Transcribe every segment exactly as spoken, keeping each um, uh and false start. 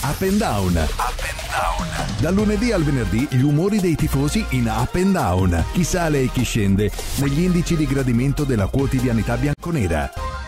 Up and Down. Up and Down. Dal lunedì al venerdì gli umori dei tifosi in Up and Down. Chi sale e chi scende negli indici di gradimento della quotidianità bianconera.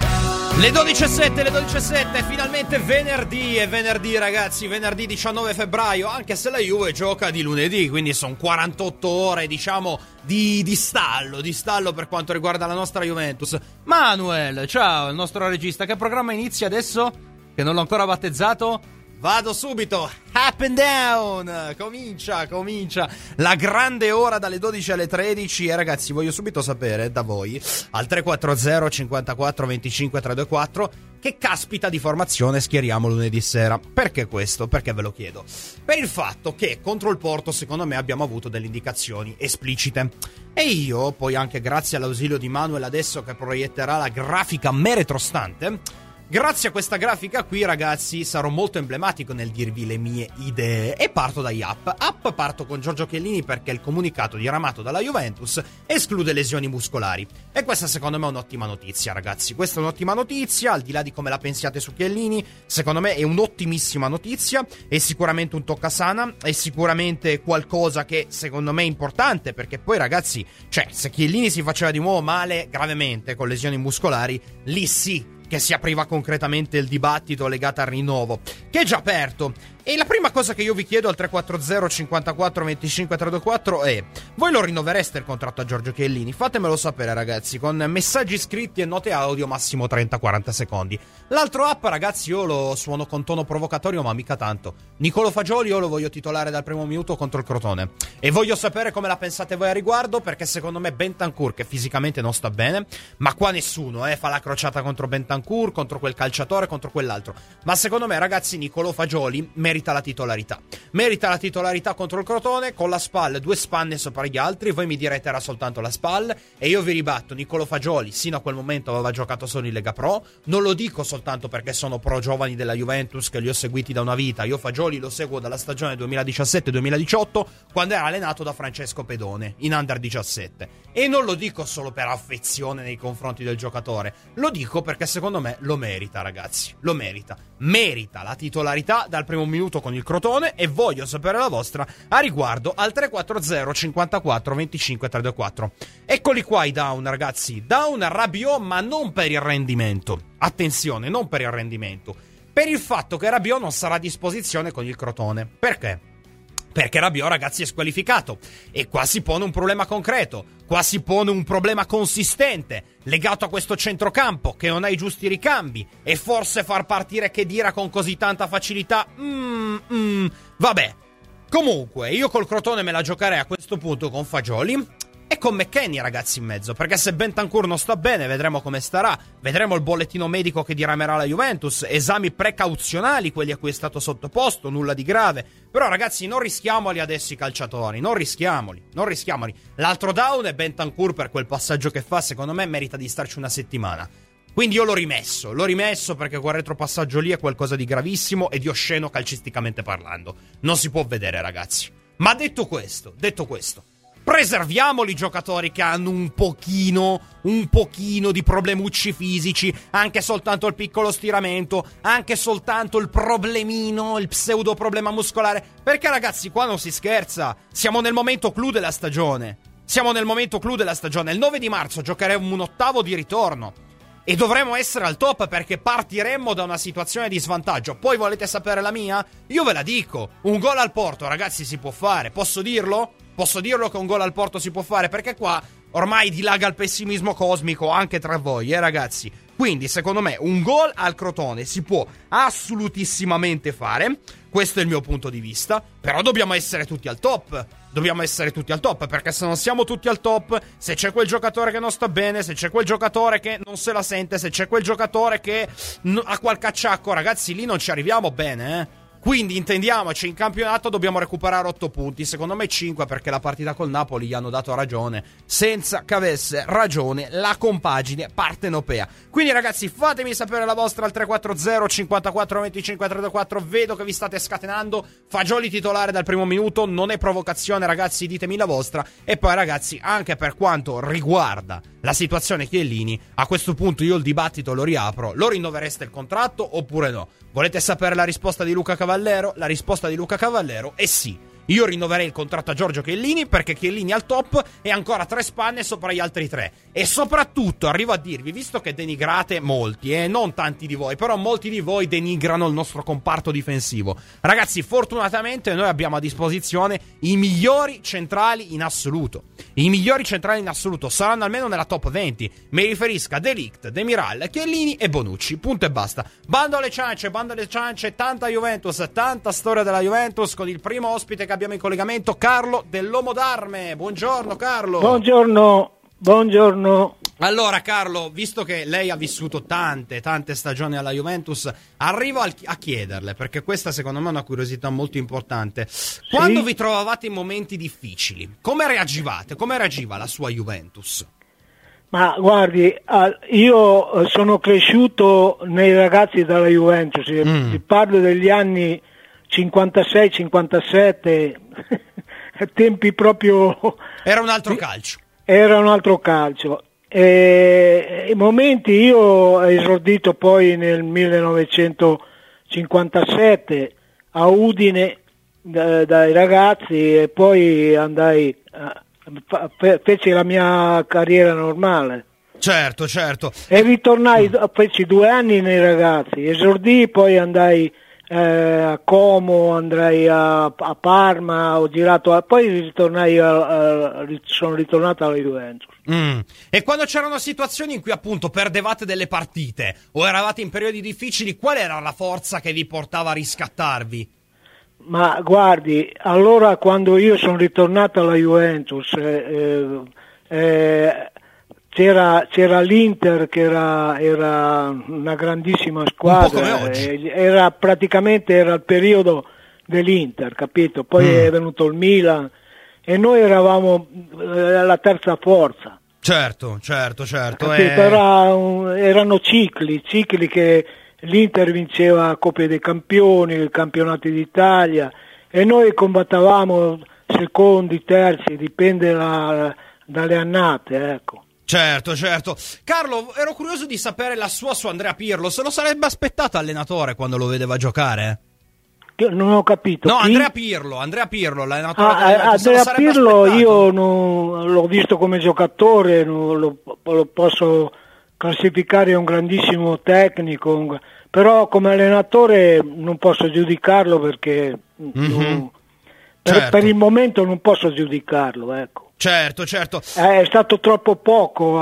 Le dodici e sette, le dodici e sette, finalmente venerdì, è venerdì ragazzi, venerdì diciannove febbraio, anche se la Juve gioca di lunedì, quindi sono quarantotto ore, diciamo, di, di stallo, di stallo per quanto riguarda la nostra Juventus. Manuel, ciao, il nostro regista, che programma inizia adesso? Che non l'ho ancora battezzato? Vado subito, Up and Down, comincia, comincia la grande ora dalle dodici alle tredici e ragazzi voglio subito sapere da voi al tre quattro zero cinquantaquattro venticinque trecentoventiquattro che caspita di formazione schieriamo lunedì sera. Perché questo? Perché ve lo chiedo? Per il fatto che contro il Porto secondo me abbiamo avuto delle indicazioni esplicite e io poi anche grazie all'ausilio di Manuel adesso che proietterà la grafica meretrostante. Grazie a questa grafica qui ragazzi sarò molto emblematico nel dirvi le mie idee e parto dagli up. Up parto con Giorgio Chiellini perché il comunicato diramato dalla Juventus esclude lesioni muscolari e questa secondo me è un'ottima notizia ragazzi, questa è un'ottima notizia al di là di come la pensiate su Chiellini, secondo me è un'ottimissima notizia, è sicuramente un toccasana, è sicuramente qualcosa che secondo me è importante perché poi ragazzi, cioè se Chiellini si faceva di nuovo male gravemente con lesioni muscolari, lì sì che si apriva concretamente il dibattito legato al rinnovo, che è già aperto. E la prima cosa che io vi chiedo al tre quattro zero cinquantaquattro venticinque trecentoventiquattro è: voi lo rinnovereste il contratto a Giorgio Chiellini? Fatemelo sapere ragazzi, con messaggi scritti e note audio massimo trenta quaranta secondi. L'altro app ragazzi io lo suono con tono provocatorio ma mica tanto. Nicolo Fagioli io lo voglio titolare dal primo minuto contro il Crotone e voglio sapere come la pensate voi a riguardo perché secondo me Bentancur che fisicamente non sta bene, ma qua nessuno eh, fa la crociata contro Bentancur, contro quel calciatore, contro quell'altro, ma secondo me ragazzi Nicolo Fagioli merita merita la titolarità. Merita la titolarità contro il Crotone con la SPAL, due spanne sopra gli altri. Voi mi direte era soltanto la SPAL e io vi ribatto, Nicolo Fagioli sino a quel momento aveva giocato solo in Lega Pro. Non lo dico soltanto perché sono pro giovani della Juventus che li ho seguiti da una vita. Io Fagioli lo seguo dalla stagione duemiladiciassette duemiladiciotto quando era allenato da Francesco Pedone in Under diciassette. E non lo dico solo per affezione nei confronti del giocatore, lo dico perché secondo me lo merita ragazzi, lo merita. Merita la titolarità dal primo minuto con il Crotone e voglio sapere la vostra a riguardo al tre quattro zero cinquantaquattro venticinque trecentoquattro. Eccoli qua i down ragazzi, down a Rabiot ma non per il rendimento, attenzione, non per il rendimento, per il fatto che Rabiot non sarà a disposizione con il Crotone. Perché? Perché Rabiot ragazzi è squalificato e qua si pone un problema concreto, qua si pone un problema consistente legato a questo centrocampo che non ha i giusti ricambi e forse far partire Khedira con così tanta facilità, mm, mm, vabbè. Comunque io col Crotone me la giocherei a questo punto con Fagioli e con McKennie ragazzi in mezzo, perché se Bentancur non sta bene vedremo come starà, vedremo il bollettino medico che diramerà la Juventus, esami precauzionali quelli a cui è stato sottoposto, nulla di grave, però ragazzi non rischiamoli adesso i calciatori, non rischiamoli, non rischiamoli. L'altro down è Bentancur per quel passaggio che fa, secondo me merita di starci una settimana. Quindi io l'ho rimesso, l'ho rimesso perché quel retropassaggio lì è qualcosa di gravissimo e di osceno calcisticamente parlando. Non si può vedere ragazzi. Ma detto questo, detto questo, preserviamoli i giocatori che hanno un pochino, un pochino di problemucci fisici, anche soltanto il piccolo stiramento, anche soltanto il problemino, il pseudo problema muscolare, perché ragazzi qua non si scherza, siamo nel momento clou della stagione, siamo nel momento clou della stagione, il nove di marzo giocheremo un ottavo di ritorno. E dovremo essere al top perché partiremmo da una situazione di svantaggio. Poi volete sapere la mia? Io ve la dico. Un gol al Porto, ragazzi, si può fare. Posso dirlo? Posso dirlo che un gol al Porto si può fare? Perché qua ormai dilaga il pessimismo cosmico anche tra voi, eh ragazzi. Quindi, secondo me, un gol al Crotone si può assolutissimamente fare. Questo è il mio punto di vista. Però dobbiamo essere tutti al top. Dobbiamo essere tutti al top, perché se non siamo tutti al top, se c'è quel giocatore che non sta bene, se c'è quel giocatore che non se la sente, se c'è quel giocatore che ha qualche acciacco, ragazzi, lì non ci arriviamo bene, eh. Quindi intendiamoci, in campionato dobbiamo recuperare otto punti, secondo me cinque, perché la partita col Napoli gli hanno dato ragione, senza che avesse ragione la compagine partenopea. Quindi ragazzi fatemi sapere la vostra al tre quattro zero cinquantaquattro venticinque trentaquattro, vedo che vi state scatenando. Fagioli titolare dal primo minuto, non è provocazione ragazzi, ditemi la vostra. E poi ragazzi, anche per quanto riguarda la situazione Chiellini, a questo punto io il dibattito lo riapro, lo rinnovereste il contratto oppure no? Volete sapere la risposta di Luca Cavallero? La risposta di Luca Cavallero è sì. Io rinnoverei il contratto a Giorgio Chiellini perché Chiellini al top e ancora tre spanne sopra gli altri tre. E soprattutto arrivo a dirvi, visto che denigrate molti, e eh, non tanti di voi, però molti di voi denigrano il nostro comparto difensivo. Ragazzi, fortunatamente noi abbiamo a disposizione i migliori centrali in assoluto. I migliori centrali in assoluto saranno almeno nella top venti. Mi riferisco a De Ligt, Demiral, Chiellini e Bonucci. Punto e basta. Bando alle ciance, bando alle ciance, tanta Juventus, tanta storia della Juventus con il primo ospite che abbiamo in collegamento, Carlo dell'Uomo d'Arme. Buongiorno Carlo. Buongiorno, buongiorno. Allora Carlo, visto che lei ha vissuto tante, tante stagioni alla Juventus, arrivo a chiederle, perché questa secondo me è una curiosità molto importante. Quando sì? vi trovavate in momenti difficili, come reagivate? Come reagiva la sua Juventus? Ma guardi, io sono cresciuto nei ragazzi della Juventus, mm. parlo degli anni cinquantasei cinquantasette, tempi proprio... Era un altro calcio. Era un altro calcio. E, in momenti io ho esordito poi nel millenovecentocinquantasette a Udine da, dai ragazzi e poi andai, fe, feci la mia carriera normale. Certo, certo. E ritornai, feci due anni nei ragazzi, esordii, poi andai Eh, a Como, andrei a, a Parma, ho girato, a, poi ritornai a, a, sono ritornato alla Juventus. Mm. E quando c'erano situazioni in cui appunto perdevate delle partite o eravate in periodi difficili, qual era la forza che vi portava a riscattarvi? Ma guardi, allora quando io sono ritornato alla Juventus eh, eh, C'era, c'era l'Inter che era, era una grandissima squadra, era praticamente era il periodo dell'Inter, capito? Poi mm. è venuto il Milan e noi eravamo la terza forza. Certo, certo, certo. Eh... Era un, erano cicli, cicli che l'Inter vinceva Coppe dei Campioni, campionati d'Italia e noi combattavamo secondi, terzi, dipende la, dalle annate, ecco. Certo, certo. Carlo, ero curioso di sapere la sua su Andrea Pirlo. Se lo sarebbe aspettato allenatore quando lo vedeva giocare? Non ho capito. No, chi? Andrea Pirlo, Andrea Pirlo, l'allenatore. Ah, Andrea Pirlo aspettato? Io non, l'ho visto come giocatore, non lo, lo posso classificare un grandissimo tecnico, un, però come allenatore non posso giudicarlo perché mm-hmm. non, per, certo. per il momento non posso giudicarlo, ecco. Certo, certo. È stato troppo poco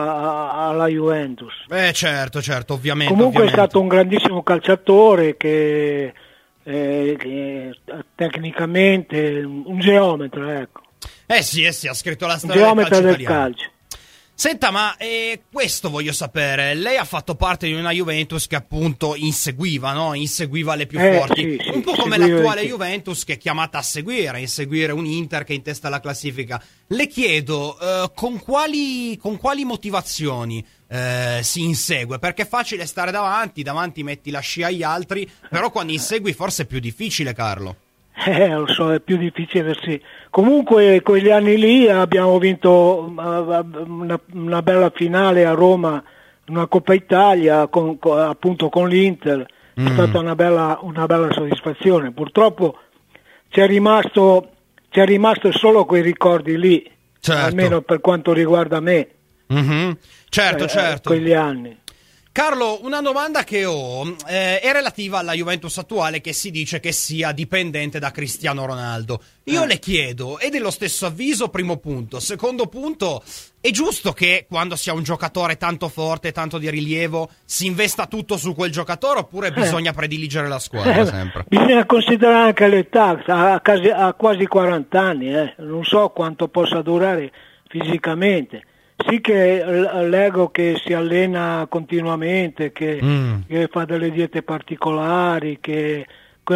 a, a, alla Juventus. Eh certo, certo, ovviamente. Comunque ovviamente. È stato un grandissimo calciatore che, eh, che tecnicamente un geometra, ecco. Eh sì, eh sì, ha scritto la storia geometra del calcio del italiano. calcio. Senta, ma eh, questo voglio sapere, lei ha fatto parte di una Juventus che appunto inseguiva, no? Inseguiva le più eh, forti, sì, un po' sì, come l'attuale sì. Juventus che è chiamata a seguire, a inseguire un Inter che è in testa alla classifica. Le chiedo, eh, con quali, con quali motivazioni eh, si insegue? Perché è facile stare davanti, davanti metti la scia agli altri, però quando insegui forse è più difficile, Carlo. Eh, lo so, è più difficile, sì. Comunque quegli anni lì abbiamo vinto una, una bella finale a Roma, una Coppa Italia con, con, appunto con l'Inter, è mm. stata una bella, una bella soddisfazione. Purtroppo c'è rimasto, c'è rimasto solo quei ricordi lì, certo. almeno per quanto riguarda me. Mm-hmm. Certo, eh, certo. Quegli anni. Carlo, una domanda che ho eh, è relativa alla Juventus attuale che si dice che sia dipendente da Cristiano Ronaldo. Io eh. le chiedo, è dello stesso avviso, primo punto. Secondo punto, è giusto che quando si ha un giocatore tanto forte, tanto di rilievo, si investa tutto su quel giocatore oppure eh. bisogna prediligere la squadra eh, sempre? Bisogna considerare anche l'età, ha, ha quasi quaranta anni, eh. non so quanto possa durare fisicamente. Sì che leggo che si allena continuamente, che, mm. che fa delle diete particolari, che,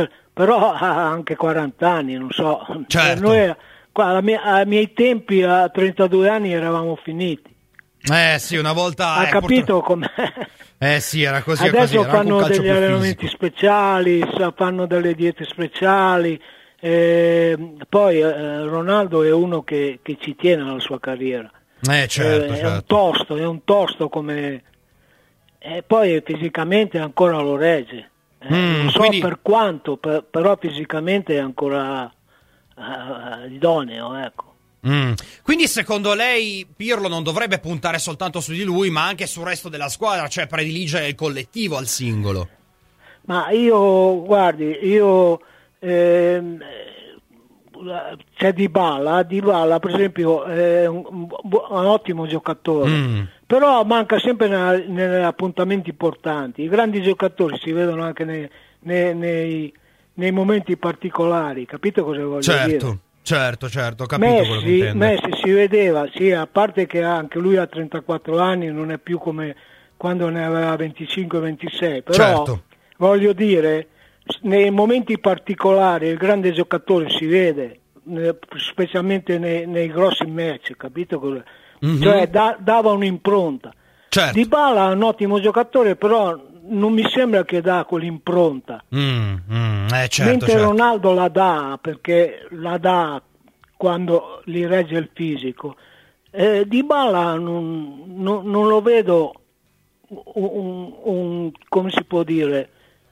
però ha anche quaranta anni, non so. Certo. Noi qua, ai miei tempi a trentadue anni eravamo finiti. Eh sì, una volta... Ha eh, capito purtro... com'è? Eh sì, era così. Adesso così, era fanno degli allenamenti fisico. speciali, fanno delle diete speciali. Eh, poi eh, Ronaldo è uno che, che ci tiene alla sua carriera. Eh, certo, è, certo. è un tosto, è un tosto come... E poi fisicamente ancora lo regge. Eh, Mm, non so quindi- per quanto, per- però fisicamente è ancora eh, idoneo, ecco. Mm. Quindi secondo lei Pirlo non dovrebbe puntare soltanto su di lui, ma anche sul resto della squadra, cioè prediligere il collettivo al singolo? Ma io, guardi, io ehm, c'è Dybala, Dybala per esempio è un, un bu- un ottimo giocatore, Mm. però manca sempre nella- negli appuntamenti importanti. I grandi giocatori si vedono anche nei, nei- nei- nei momenti particolari, capito cosa voglio dire? Certo, certo, certo, ho capito quello che Messi, intende. Messi si vedeva, sì, a parte che anche lui ha trentaquattro anni, non è più come quando ne aveva venticinque ventisei, però Certo. voglio dire, nei momenti particolari il grande giocatore si vede, eh, specialmente nei, nei grossi match, capito cosa? Mhm. Cioè da- dava un'impronta. Certo. Dybala è un ottimo giocatore, però non mi sembra che dà quell'impronta. Mm, mm, eh, certo, Mentre certo. Ronaldo la dà, perché la dà quando gli regge il fisico. Eh, Dybala non, non, non lo vedo un, un- come si può dire,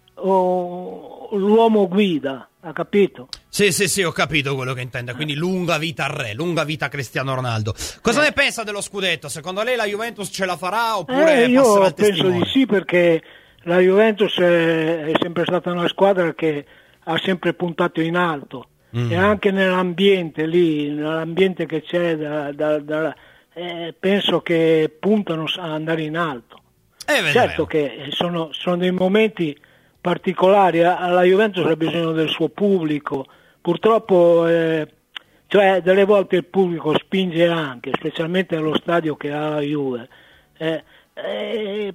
un- l'uomo guida, ha capito? Sì, sì, sì, ho capito quello che intende. Quindi lunga vita al re, lunga vita a Cristiano Ronaldo. Cosa Eh. ne pensa dello scudetto? Secondo lei la Juventus ce la farà oppure Eh, passerà io il penso testimone? di sì, perché la Juventus è, è sempre stata una squadra che ha sempre puntato in alto. Mm. E anche nell'ambiente lì, nell'ambiente che c'è, da, da- da- eh, penso che puntano a andare in alto. Eh, vedremo. Certo che sono, sono dei momenti particolari, alla Juventus ha bisogno del suo pubblico, purtroppo eh, cioè delle volte il pubblico spinge anche, specialmente allo stadio che ha la Juve. Eh, eh,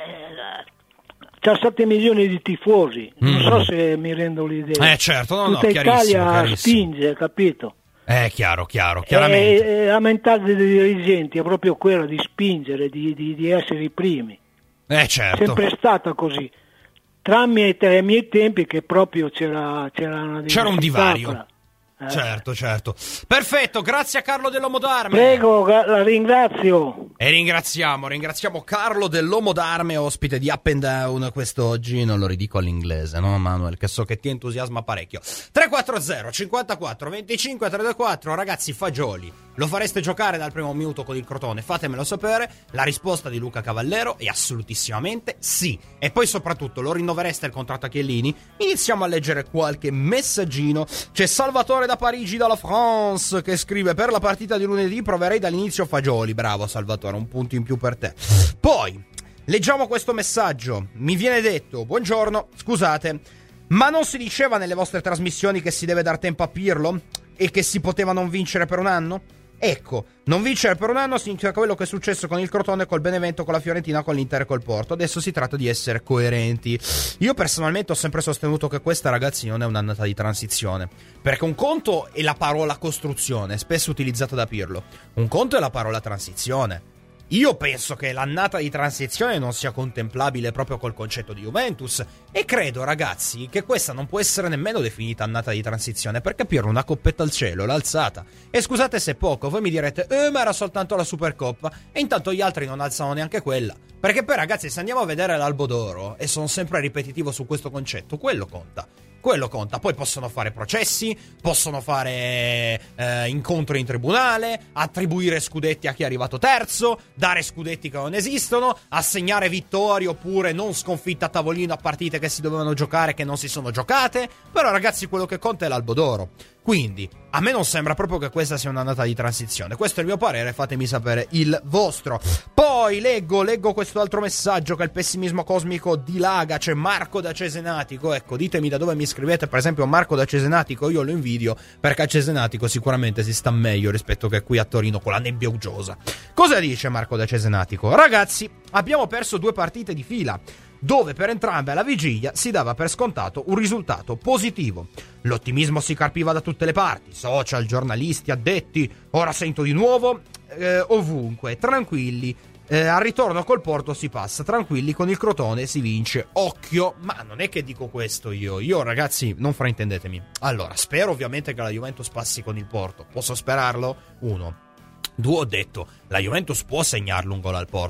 eh, c'ha sette milioni di tifosi, non Mm. so se mi rendo l'idea. Eh, certo, no, no, Tutta chiarissimo, Italia chiarissimo. spinge, capito? Eh, chiaro, chiaro, chiaramente. E, e la mentalità dei dirigenti è proprio quella di spingere, di, di, di essere i primi. Eh, certo. Sempre stata così. Tramite ai miei tempi che proprio c'era, c'era una C'era un diversità divario. fra- eh. Certo, certo. Perfetto, grazie a Carlo dell'Uomo d'Arme. Prego, gra- la ringrazio. E ringraziamo, ringraziamo Carlo dell'Uomo d'Arme, ospite di Up and Down quest'oggi. Non lo ridico all'inglese, no Manuel? Che so che ti entusiasma parecchio. tre quattro zero cinquantaquattro venticinque trecentoquarantaquattro, ragazzi, fagioli. Lo fareste giocare dal primo minuto con il Crotone? Fatemelo sapere. La risposta di Luca Cavallero è assolutissimamente sì. E poi soprattutto lo rinnovereste il contratto a Chiellini? Iniziamo a leggere qualche messaggino. C'è Salvatore da Parigi, dalla France, che scrive: per la partita di lunedì proverei dall'inizio fagioli. Bravo Salvatore, un punto in più per te. Poi leggiamo questo messaggio. Mi viene detto: buongiorno, scusate, ma non si diceva nelle vostre trasmissioni che si deve dar tempo a Pirlo e che si poteva non vincere per un anno? Ecco, non vincere per un anno significa quello che è successo con il Crotone, col Benevento, con la Fiorentina, con l'Inter e col Porto. Adesso si tratta di essere coerenti. Io personalmente ho sempre sostenuto che questa, ragazzi, non è un'annata di transizione, perché un conto è la parola costruzione, spesso utilizzata da Pirlo, un conto è la parola transizione. Io penso che l'annata di transizione non sia contemplabile proprio col concetto di Juventus e credo, ragazzi, che questa non può essere nemmeno definita annata di transizione, perché Pirlo una coppetta al cielo l'ha alzata. E scusate se è poco, voi mi direte eh ma era soltanto la Supercoppa, e intanto gli altri non alzano neanche quella. Perché poi, ragazzi, se andiamo a vedere l'Albo d'Oro, e sono sempre ripetitivo su questo concetto, quello conta. Quello conta, poi possono fare processi, possono fare eh, incontri in tribunale, attribuire scudetti a chi è arrivato terzo, dare scudetti che non esistono, assegnare vittorie oppure non sconfitte a tavolino a partite che si dovevano giocare che non si sono giocate, però ragazzi quello che conta è l'Albo d'Oro. Quindi, a me non sembra proprio che questa sia un'annata di transizione. Questo è il mio parere, fatemi sapere il vostro. Poi leggo, leggo questo altro messaggio che il pessimismo cosmico dilaga. C'è Marco da Cesenatico. Ecco, ditemi da dove mi scrivete, per esempio Marco da Cesenatico, io lo invidio, perché a Cesenatico sicuramente si sta meglio rispetto che qui a Torino con la nebbia uggiosa. Cosa dice Marco da Cesenatico? Ragazzi, abbiamo perso due partite di fila, dove per entrambe alla vigilia si dava per scontato un risultato positivo. L'ottimismo si carpiva da tutte le parti, social, giornalisti, addetti, ora sento di nuovo, eh, ovunque, tranquilli, eh, al ritorno col Porto si passa, tranquilli, con il Crotone si vince, occhio, ma non è che dico questo io, io ragazzi, non fraintendetemi. Allora, spero ovviamente che la Juventus passi con il Porto, posso sperarlo? Uno. Due, ho detto, la Juventus può segnarlo un gol al Porto.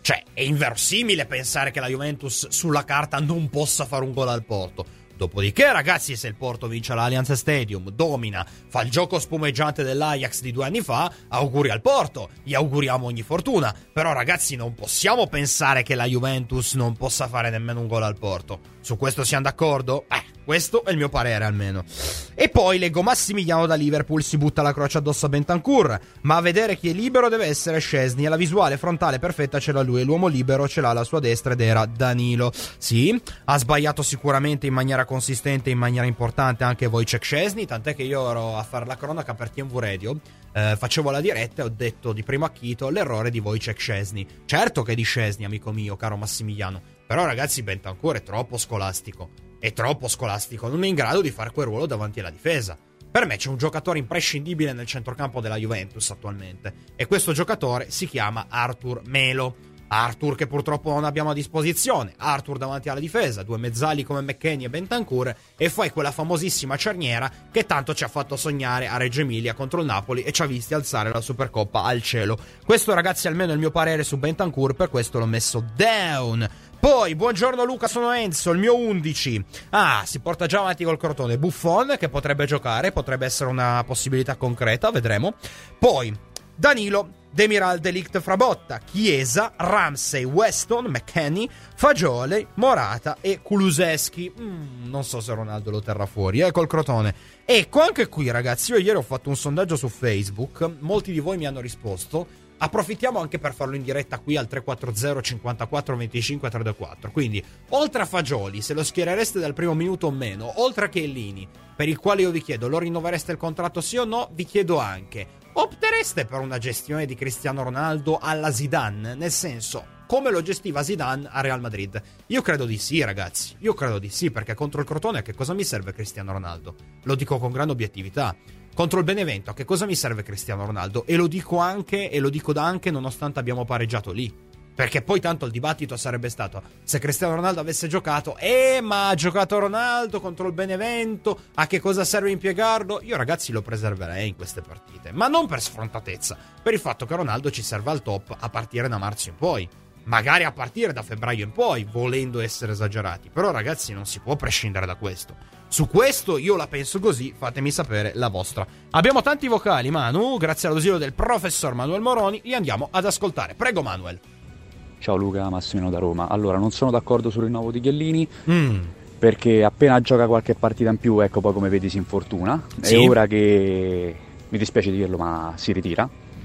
Cioè, è inverosimile pensare che la Juventus sulla carta non possa fare un gol al Porto. Dopodiché, ragazzi, se il Porto vince l'Allianz Stadium, domina, fa il gioco spumeggiante dell'Ajax di due anni fa, auguri al Porto, gli auguriamo ogni fortuna. Però, ragazzi, non possiamo pensare che la Juventus non possa fare nemmeno un gol al Porto. Su questo siamo d'accordo? Eh, questo è il mio parere almeno. E poi leggo Massimiliano da Liverpool si butta la croce addosso a Bentancur, ma a vedere chi è libero deve essere Szczesny e la visuale frontale perfetta ce l'ha lui e l'uomo libero ce l'ha alla sua destra ed era Danilo. Sì, ha sbagliato sicuramente in maniera consistente, in maniera importante anche Wojciech Szczesny, tant'è che io ero a fare la cronaca per T M V Radio, eh, facevo la diretta e ho detto di primo acchito l'errore di Wojciech Szczesny. Certo che di Szczesny, amico mio, caro Massimiliano, però ragazzi Bentancur è troppo scolastico. È troppo scolastico, non è in grado di fare quel ruolo davanti alla difesa. Per me c'è un giocatore imprescindibile nel centrocampo della Juventus attualmente, e questo giocatore si chiama Arthur Melo. Arthur che purtroppo non abbiamo a disposizione, Arthur davanti alla difesa, due mezzali come McKennie e Bentancur, e poi quella famosissima cerniera che tanto ci ha fatto sognare a Reggio Emilia contro il Napoli e ci ha visti alzare la Supercoppa al cielo. Questo, ragazzi, almeno è il mio parere su Bentancur, per questo l'ho messo down. Poi, buongiorno Luca, sono Enzo, il mio undici. Ah, si porta già avanti col Crotone. Buffon, che potrebbe giocare, potrebbe essere una possibilità concreta, vedremo. Poi, Danilo, Demiral, De Ligt, Frabotta, Chiesa, Ramsey, Weston, McKennie, Fagioli, Morata e Kulusevski. Mm, non so se Ronaldo lo terrà fuori, eh, col Crotone. Ecco, anche qui, ragazzi, io ieri ho fatto un sondaggio su Facebook, molti di voi mi hanno risposto. Approfittiamo anche per farlo in diretta qui al tre quattro zero cinquantaquattro venticinque trecentoquarantaquattro. Quindi, oltre a Fagioli, se lo schierereste dal primo minuto o meno, oltre a Chiellini, per il quale io vi chiedo, lo rinnovereste il contratto sì o no, vi chiedo anche, optereste per una gestione di Cristiano Ronaldo alla Zidane? Nel senso, come lo gestiva Zidane a Real Madrid? Io credo di sì, ragazzi. Io credo di sì, perché contro il Crotone a che cosa mi serve Cristiano Ronaldo? Lo dico con grande obiettività. Contro il Benevento a che cosa mi serve Cristiano Ronaldo? E lo dico anche, e lo dico da anche nonostante abbiamo pareggiato lì. Perché poi tanto il dibattito sarebbe stato, se Cristiano Ronaldo avesse giocato, eh ma ha giocato Ronaldo contro il Benevento, a che cosa serve impiegarlo? Io, ragazzi, lo preserverei in queste partite, ma non per sfrontatezza, per il fatto che Ronaldo ci serve al top a partire da marzo in poi, magari a partire da febbraio in poi, volendo essere esagerati. Però, ragazzi, non si può prescindere da questo. Su questo io la penso così, fatemi sapere la vostra. Abbiamo tanti vocali, Manu, grazie all'ausilio del professor Manuel Moroni, li andiamo ad ascoltare. Prego, Manuel. Ciao Luca, Massimino da Roma. Allora, non sono d'accordo sul rinnovo di Chiellini, Mm. perché appena gioca qualche partita in più, ecco, poi come vedi si infortuna. Sì. È ora che, mi dispiace dirlo, ma si ritira.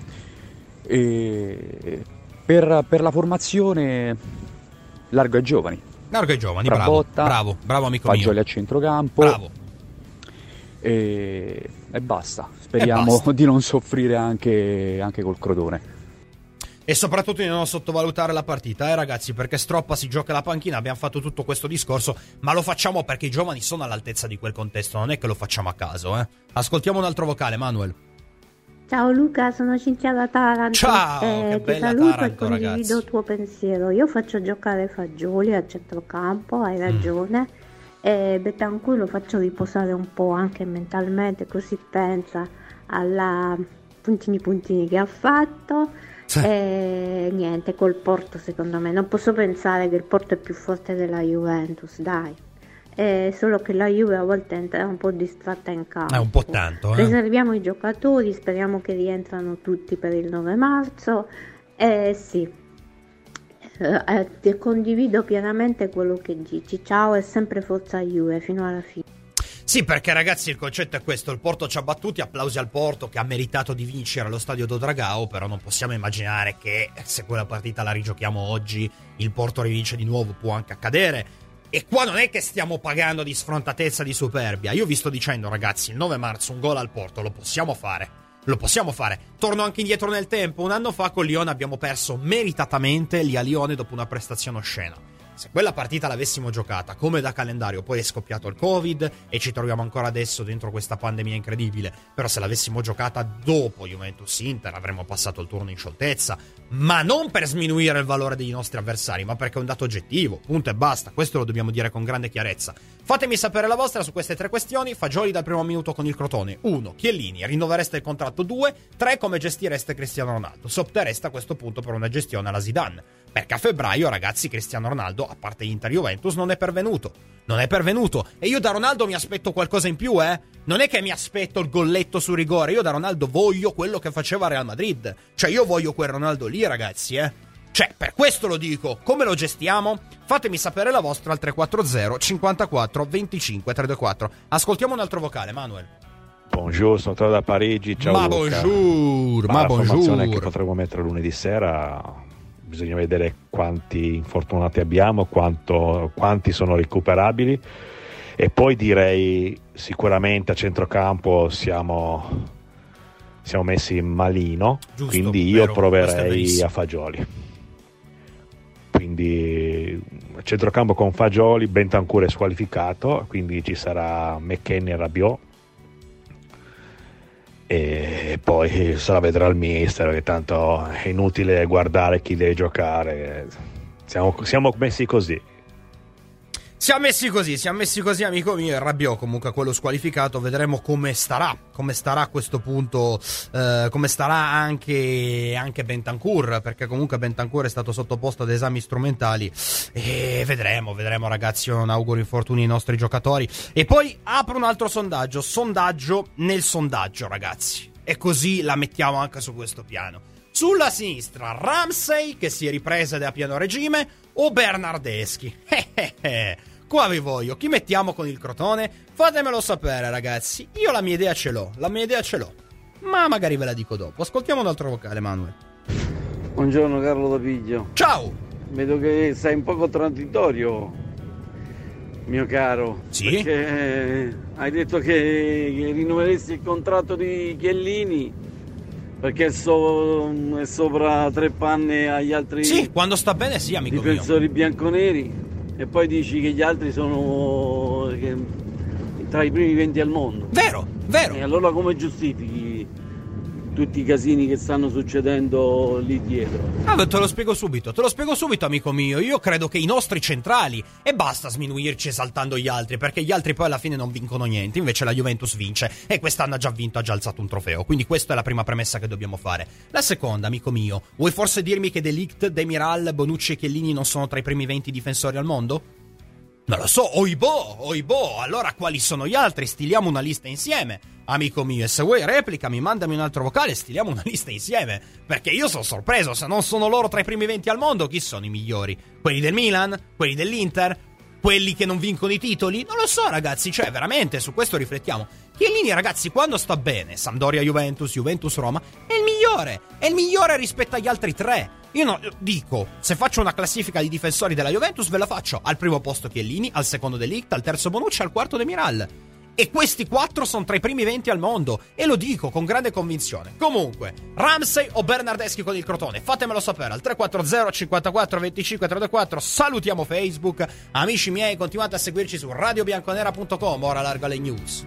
E per, per la formazione, largo ai giovani. Largo ai giovani, Frabotta, bravo, bravo, bravo amico Fagioli mio. a centrocampo. Bravo. E, e basta. Speriamo E basta. di non soffrire anche, anche col Crotone. E soprattutto di non sottovalutare la partita, eh ragazzi, perché Stroppa si gioca la panchina, abbiamo fatto tutto questo discorso, ma lo facciamo perché i giovani sono all'altezza di quel contesto, non è che lo facciamo a caso, eh. Ascoltiamo un altro vocale, Manuel. Ciao Luca, sono Cinzia da Taranto. Ciao, eh, che ti bella saluto Taranto, e condivido ragazzi. il tuo pensiero. Io faccio giocare Fagioli a centrocampo, hai ragione. Mm. E Bentancur lo faccio riposare un po' anche mentalmente, così pensa alla puntini puntini che ha fatto. Sì. E niente, col Porto secondo me non posso pensare che il Porto è più forte della Juventus, dai. È solo che la Juve a volte entra un po' distratta in campo. È un po' tanto, eh. Preserviamo i giocatori, speriamo che rientrano tutti per il nove marzo. Eh sì, eh, eh, condivido pienamente quello che dici. Ciao e sempre forza Juve fino alla fine. Sì, perché ragazzi il concetto è questo, il Porto ci ha battuti, applausi al Porto che ha meritato di vincere allo stadio Do Dragao, però non possiamo immaginare che se quella partita la rigiochiamo oggi il Porto rivince di nuovo, può anche accadere. E qua non è che stiamo pagando di sfrontatezza, di superbia. Io vi sto dicendo, ragazzi, il nove marzo un gol al Porto lo possiamo fare. Lo possiamo fare. Torno anche indietro nel tempo. Un anno fa con Lione abbiamo perso meritatamente lì a Lione dopo una prestazione oscena. Se quella partita l'avessimo giocata come da calendario, poi è scoppiato il Covid e ci troviamo ancora adesso dentro questa pandemia incredibile, però se l'avessimo giocata dopo Juventus-Inter avremmo passato il turno in scioltezza, ma non per sminuire il valore dei nostri avversari, ma perché è un dato oggettivo, punto e basta. Questo lo dobbiamo dire con grande chiarezza. Fatemi sapere la vostra su queste tre questioni. Fagioli dal primo minuto con il Crotone. uno. Chiellini, rinnovereste il contratto? due. tre. Come gestireste Cristiano Ronaldo? Se optereste a questo punto per una gestione alla Zidane. Perché a febbraio, ragazzi, Cristiano Ronaldo, a parte Inter-Juventus, non è pervenuto. Non è pervenuto. E io da Ronaldo mi aspetto qualcosa in più, eh. Non è che mi aspetto il golletto su rigore. Io da Ronaldo voglio quello che faceva Real Madrid. Cioè, io voglio quel Ronaldo lì, ragazzi, eh. Cioè, per questo lo dico. Come lo gestiamo? Fatemi sapere la vostra al tre quattro zero cinquantaquattro venticinque trecentoquarantaquattro. Ascoltiamo un altro vocale, Manuel. Buongiorno, sono tornato da Parigi. Ciao ma Luca. Bonjour, ma, ma la bonjour. formazione che potremo mettere lunedì sera, bisogna vedere quanti infortunati abbiamo, quanto, quanti sono recuperabili, e poi direi sicuramente a centrocampo siamo, siamo messi malino. Giusto, quindi io vero, proverei a Fagioli. Quindi centrocampo con Fagioli, Bentancur è squalificato, quindi ci sarà McKennie e Rabiot, e poi se la vedrà il mister, che tanto è inutile guardare chi deve giocare. Siamo, siamo messi così. Siamo messi così, siamo messi così, amico mio. E Rabiot comunque quello squalificato, vedremo come starà, come starà a questo punto, eh, come starà anche, anche Bentancur, perché comunque Bentancur è stato sottoposto ad esami strumentali, e vedremo, vedremo ragazzi, io non auguro infortuni ai nostri giocatori. E poi apro un altro sondaggio, sondaggio nel sondaggio, ragazzi, e così la mettiamo anche su questo piano. Sulla sinistra Ramsey, che si è ripresa ed è a pieno regime, o Bernardeschi? Eh eh eh. Qua vi voglio. Chi mettiamo con il Crotone? Fatemelo sapere, ragazzi. Io la mia idea ce l'ho, la mia idea ce l'ho, ma magari ve la dico dopo. Ascoltiamo un altro vocale, Manuel. Buongiorno Carlo da Piglio. Ciao. Vedo che sei un po' contraddittorio, mio caro. Sì? Perché hai detto che, che rinnoveresti il contratto di Chiellini perché è, so, è sopra tre panne agli altri. Sì, quando sta bene sì, amico difensori mio. bianconeri, e poi dici che gli altri sono che, tra i primi venti al mondo. Vero, vero. E allora come giustifichi tutti i casini che stanno succedendo lì dietro? Ah, te lo spiego subito, te lo spiego subito, amico mio. Io credo che i nostri centrali, e basta sminuirci esaltando gli altri, perché gli altri poi alla fine non vincono niente. Invece la Juventus vince, e quest'anno ha già vinto, ha già alzato un trofeo. Quindi questa è la prima premessa che dobbiamo fare. La seconda, amico mio, vuoi forse dirmi che De Ligt, Demiral, Bonucci e Chiellini non sono tra i primi venti difensori al mondo? Non lo so, oibò, oibò. Allora quali sono gli altri? Stiliamo una lista insieme, amico mio. E se vuoi replicami, mandami un altro vocale, stiliamo una lista insieme, perché io sono sorpreso. Se non sono loro tra i primi venti al mondo, chi sono i migliori? Quelli del Milan? Quelli dell'Inter? Quelli che non vincono i titoli? Non lo so, ragazzi, cioè veramente su questo riflettiamo. Chiellini, ragazzi, quando sta bene, Sampdoria Juventus, Juventus Roma, è il migliore, è il migliore rispetto agli altri tre. Io no, dico, se faccio una classifica di difensori della Juventus, ve la faccio: al primo posto Chiellini, al secondo De Ligt, al terzo Bonucci, al quarto Demiral. E questi quattro sono tra i primi venti al mondo, e lo dico con grande convinzione. Comunque, Ramsey o Bernardeschi con il Crotone? Fatemelo sapere al tre quattro zero cinquantaquattro venticinque trentaquattro. Salutiamo Facebook. Amici miei, continuate a seguirci su radio bianconera punto com. Ora largo alle news.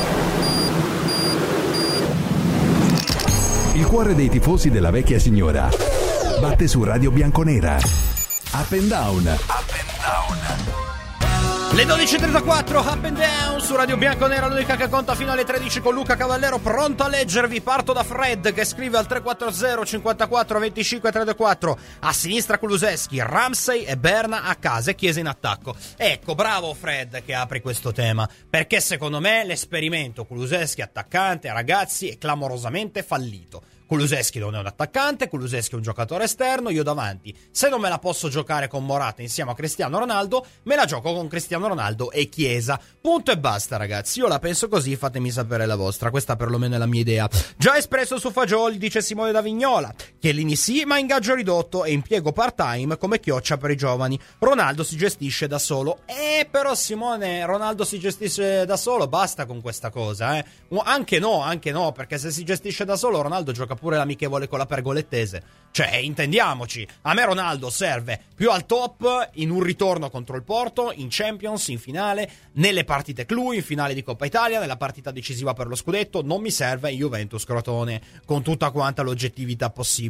Il cuore dei tifosi della vecchia signora batte su Radio Bianconera. Up and down. Up and down. Le dodici e trentaquattro, Up and Down su Radio Bianconera, l'unica che conta, fino alle tredici con Luca Cavallero, pronto a leggervi. Parto da Fred che scrive al tre quattro zero cinquantaquattro venticinque trentaquattro. A sinistra Kulusevski, Ramsey e Berna a casa e Chiesa in attacco. Ecco, bravo Fred che apri questo tema, perché secondo me l'esperimento Kulusevski attaccante, ragazzi, è clamorosamente fallito. Kulusevski non è un attaccante, Kulusevski è un giocatore esterno, io davanti, se non me la posso giocare con Morata insieme a Cristiano Ronaldo, me la gioco con Cristiano Ronaldo e Chiesa, punto e basta, ragazzi. Io la penso così, fatemi sapere la vostra, questa perlomeno è la mia idea. Già espresso su Fagioli, dice Simone da Vignola. Chiellini sì, ma ingaggio ridotto e impiego part time come chioccia per i giovani. Ronaldo si gestisce da solo. Eh, però Simone, Ronaldo si gestisce da solo, basta con questa cosa, eh. Anche no, anche no, perché se si gestisce da solo Ronaldo gioca pure l'amichevole con la pergolettese. Cioè, intendiamoci, a me Ronaldo serve più al top in un ritorno contro il Porto, in Champions, in finale, nelle partite clou, in finale di Coppa Italia, nella partita decisiva per lo scudetto. Non mi serve in Juventus Crotone, con tutta quanta l'oggettività possibile.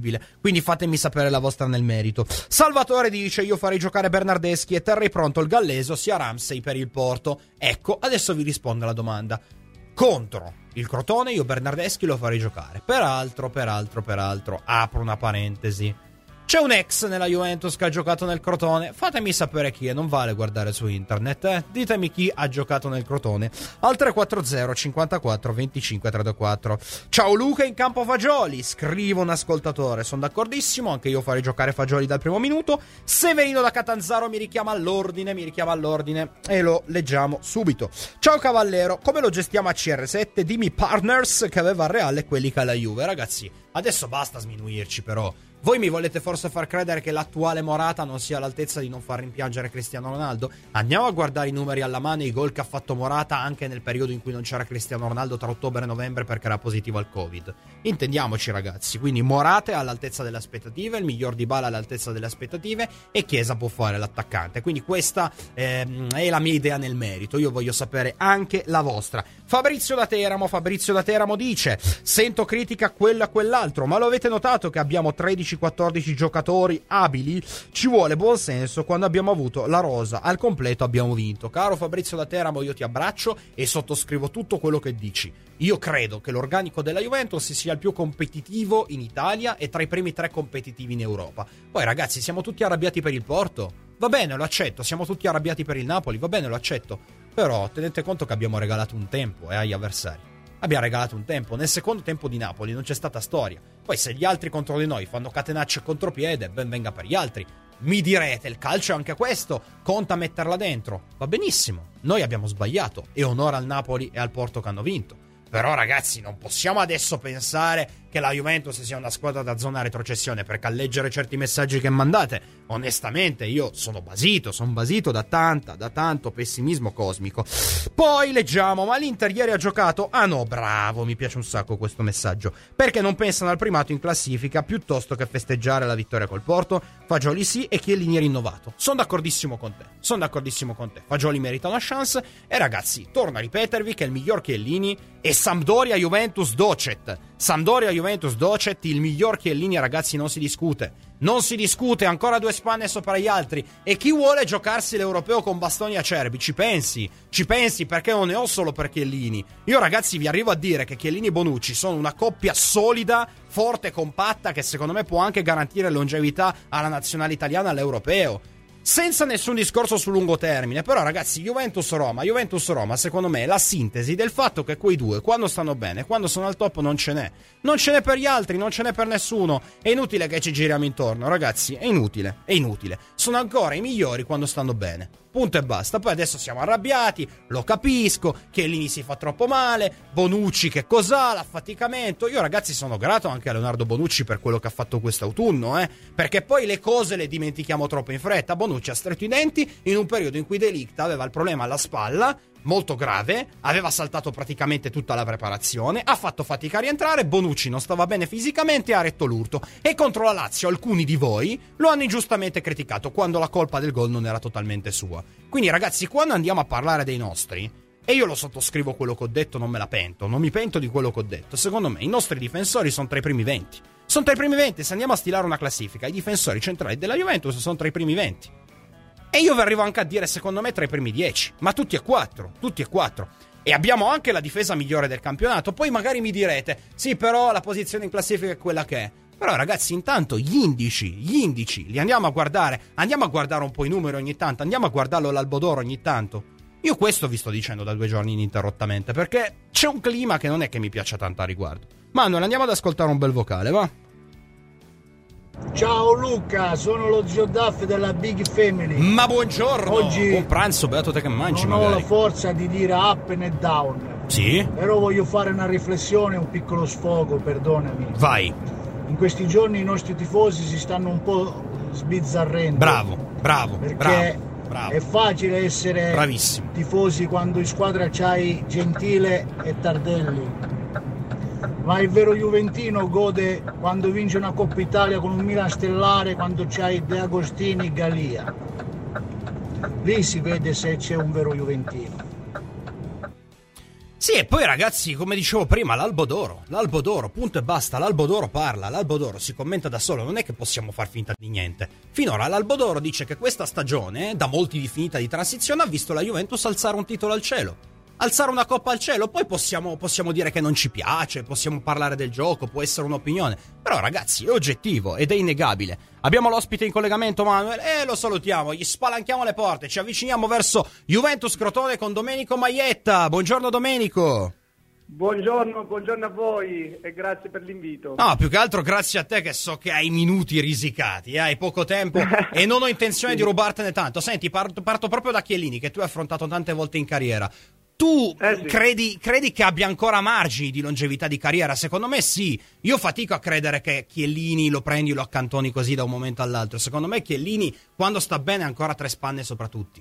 possibile. Quindi fatemi sapere la vostra nel merito. Salvatore dice: io farei giocare Bernardeschi e terrei pronto il galleso sia Ramsey per il Porto. Ecco, adesso vi rispondo alla domanda. Contro il Crotone io Bernardeschi lo farei giocare. Peraltro, peraltro, peraltro, apro una parentesi. C'è un ex nella Juventus che ha giocato nel Crotone. Fatemi sapere chi è, non vale guardare su internet, eh? Ditemi chi ha giocato nel Crotone al tre quattro zero cinquantaquattro venticinque trentaquattro. Ciao Luca, in campo Fagioli. Scrivo un ascoltatore, sono d'accordissimo, anche io farei giocare Fagioli dal primo minuto. Severino da Catanzaro mi richiama all'ordine, mi richiama all'ordine e lo leggiamo subito. Ciao Cavallero, come lo gestiamo a C R sette? Dimmi partners che aveva il Real e quelli che ha la Juve. Ragazzi, adesso basta sminuirci però. Voi mi volete forse far credere che l'attuale Morata non sia all'altezza di non far rimpiangere Cristiano Ronaldo? Andiamo a guardare i numeri alla mano e i gol che ha fatto Morata anche nel periodo in cui non c'era Cristiano Ronaldo tra ottobre e novembre perché era positivo al Covid. Intendiamoci ragazzi, quindi Morata è all'altezza delle aspettative, il miglior Dybala è all'altezza delle aspettative e Chiesa può fare l'attaccante. Quindi questa ehm, è la mia idea nel merito, io voglio sapere anche la vostra. Fabrizio da Teramo, Fabrizio da Teramo dice: sento critica quello a quell'altro, ma lo avete notato che abbiamo tredici quattordici giocatori abili? Ci vuole buon senso, quando abbiamo avuto la rosa al completo abbiamo vinto. Caro Fabrizio da Teramo, io ti abbraccio e sottoscrivo tutto quello che dici. Io credo che l'organico della Juventus sia il più competitivo in Italia e tra i primi tre competitivi in Europa. Poi ragazzi, siamo tutti arrabbiati per il Porto, va bene, lo accetto. Siamo tutti arrabbiati per il Napoli, va bene, lo accetto. Però tenete conto che abbiamo regalato un tempo eh, agli avversari. Abbiamo regalato un tempo. Nel secondo tempo di Napoli non c'è stata storia. Poi se gli altri contro di noi fanno catenacce e contropiede, ben venga per gli altri. Mi direte, il calcio è anche questo, conta metterla dentro. Va benissimo, noi abbiamo sbagliato e onore al Napoli e al Porto che hanno vinto. Però ragazzi, non possiamo adesso pensare che la Juventus sia una squadra da zona retrocessione, perché a leggere certi messaggi che mandate, onestamente io sono basito, sono basito da tanta, da tanto pessimismo cosmico. Poi leggiamo: ma l'Inter ieri ha giocato? Ah no, bravo, mi piace un sacco questo messaggio, perché non pensano al primato in classifica piuttosto che festeggiare la vittoria col Porto? Fagioli sì e Chiellini rinnovato. Sono d'accordissimo con te, sono d'accordissimo con te. Fagioli merita una chance e ragazzi, torno a ripetervi che il miglior Chiellini è Sampdoria Juventus Docet. Sampdoria Juventus Docet, il miglior Chiellini ragazzi, non si discute. Non si discute, ancora due spanne sopra gli altri. E chi vuole giocarsi l'europeo con bastoni acerbi, ci pensi, ci pensi, perché non ne ho solo per Chiellini. Io ragazzi vi arrivo a dire che Chiellini e Bonucci sono una coppia solida, forte, compatta, che secondo me può anche garantire longevità alla nazionale italiana all'europeo. Senza nessun discorso su lungo termine, però ragazzi, Juventus-Roma, Juventus-Roma secondo me è la sintesi del fatto che quei due, quando stanno bene, quando sono al top, non ce n'è. Non ce n'è per gli altri, non ce n'è per nessuno. È inutile che ci giriamo intorno, ragazzi, è inutile, è inutile. Sono ancora i migliori quando stanno bene. Punto e basta. Poi adesso siamo arrabbiati, lo capisco, Chiellini si fa troppo male, Bonucci che cos'ha, l'affaticamento. Io ragazzi sono grato anche a Leonardo Bonucci per quello che ha fatto quest'autunno, eh, perché poi le cose le dimentichiamo troppo in fretta. Bonucci ha stretto i denti in un periodo in cui De Ligt aveva il problema alla spalla, molto grave, aveva saltato praticamente tutta la preparazione, ha fatto fatica a rientrare, Bonucci non stava bene fisicamente e ha retto l'urto. E contro la Lazio alcuni di voi lo hanno ingiustamente criticato quando la colpa del gol non era totalmente sua. Quindi ragazzi, quando andiamo a parlare dei nostri, e io lo sottoscrivo quello che ho detto, non me la pento, non mi pento di quello che ho detto, secondo me i nostri difensori sono tra i primi venti. Sono tra i primi venti, se andiamo a stilare una classifica, i difensori centrali della Juventus sono tra i primi venti. E io vi arrivo anche a dire, secondo me, tra i primi dieci. Ma tutti e quattro, tutti e quattro. E abbiamo anche la difesa migliore del campionato. Poi magari mi direte, sì, però la posizione in classifica è quella che è. Però ragazzi, intanto gli indici, gli indici, li andiamo a guardare. Andiamo a guardare un po' i numeri ogni tanto. Andiamo a guardarlo l'albo d'oro ogni tanto. Io questo vi sto dicendo da due giorni ininterrottamente, perché c'è un clima che non è che mi piaccia tanto a riguardo. Manuel, andiamo ad ascoltare un bel vocale, va? Ciao Luca, sono lo zio Daff della Big Family. Ma buongiorno. Oggi buon pranzo, beato te che mangi. Non magari ho la forza di dire up e down. Sì? Però voglio fare una riflessione, un piccolo sfogo, perdonami. Vai. In questi giorni i nostri tifosi si stanno un po' sbizzarrendo. Bravo, bravo, perché bravo, bravo. È facile essere bravissimo tifosi quando in squadra c'hai Gentile e Tardelli. Ma il vero juventino gode quando vince una Coppa Italia con un Milan stellare, quando c'hai De Agostini e Galia. Lì si vede se c'è un vero juventino. Sì, e poi ragazzi, come dicevo prima, l'Albo d'Oro, l'Albo d'Oro, punto e basta, l'Albo d'Oro parla, l'Albo d'Oro si commenta da solo, non è che possiamo far finta di niente. Finora l'Albo d'Oro dice che questa stagione, da molti definita di transizione, ha visto la Juventus alzare un titolo al cielo, alzare una coppa al cielo, poi possiamo, possiamo dire che non ci piace, possiamo parlare del gioco, può essere un'opinione, però ragazzi è oggettivo ed è innegabile. Abbiamo l'ospite in collegamento, Manuel, e lo salutiamo, gli spalanchiamo le porte, ci avviciniamo verso Juventus Crotone con Domenico Maietta. Buongiorno Domenico. Buongiorno, buongiorno a voi e grazie per l'invito. No, più che altro grazie a te, che so che hai minuti risicati, eh? Hai poco tempo e non ho intenzione sì. di rubartene tanto. Senti, parto, parto proprio da Chiellini, che tu hai affrontato tante volte in carriera. Tu eh sì. credi, credi che abbia ancora margini di longevità di carriera? Secondo me sì. Io fatico a credere che Chiellini lo prendi e lo accantoni così da un momento all'altro. Secondo me Chiellini, quando sta bene, ha ancora tre spanne sopra tutti.